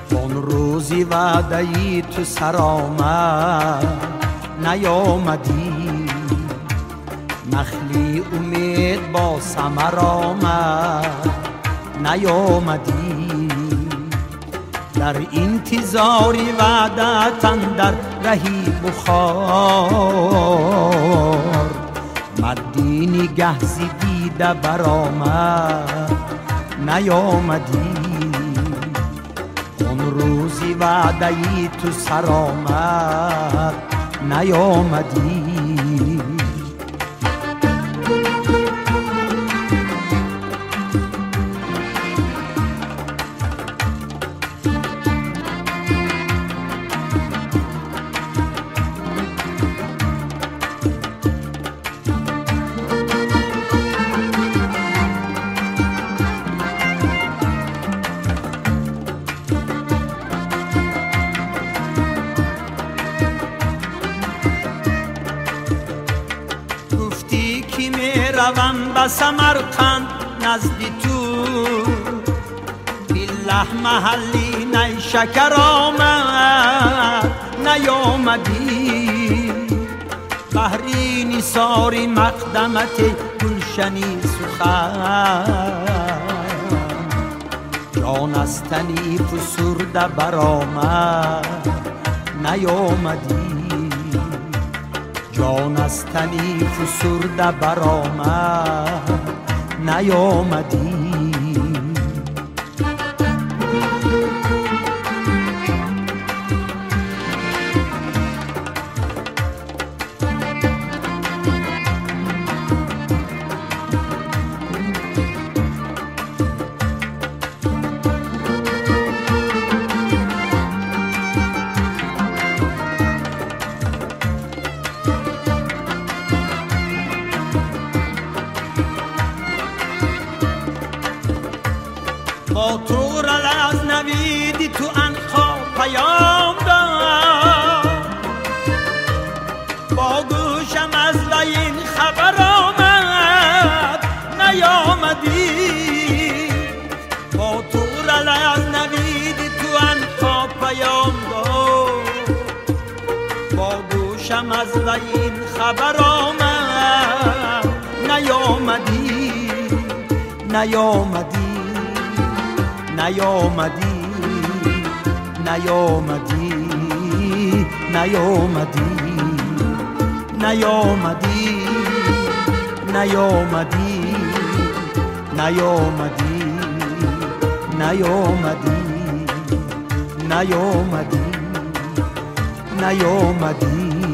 اون روزی وعده‌ای تو سر آمد نیامدی، نخلی امید با ثمر آمد نیامدی، در انتظاری وعدت اندر رهی بخار، مردی نگه دیده برآمد نیامدی، اون روزی وعده‌ای تو سر آمد نیامدی. روم به سمرقند نزدی تو، بالله محلی نیشکر آمد نیامدی، بحری نثاری مقدمت گلشنی سخن، جان از تنی فسرده برآمد نیامدی، جان از تنی فسرده برآمد نیامدی. با تو را از نویدی تو انقا پیام داد، با گوشم از وی این خبر آمد نیامدی، با تو را از نویدی تو انقا پیام داد، با گوشم از وی این خبر آمد نیامدی، نیامدی نیامدی نیامدی نیامدی نیامدی نیامدی نیامدی نیامدی نیامدی نیامدی.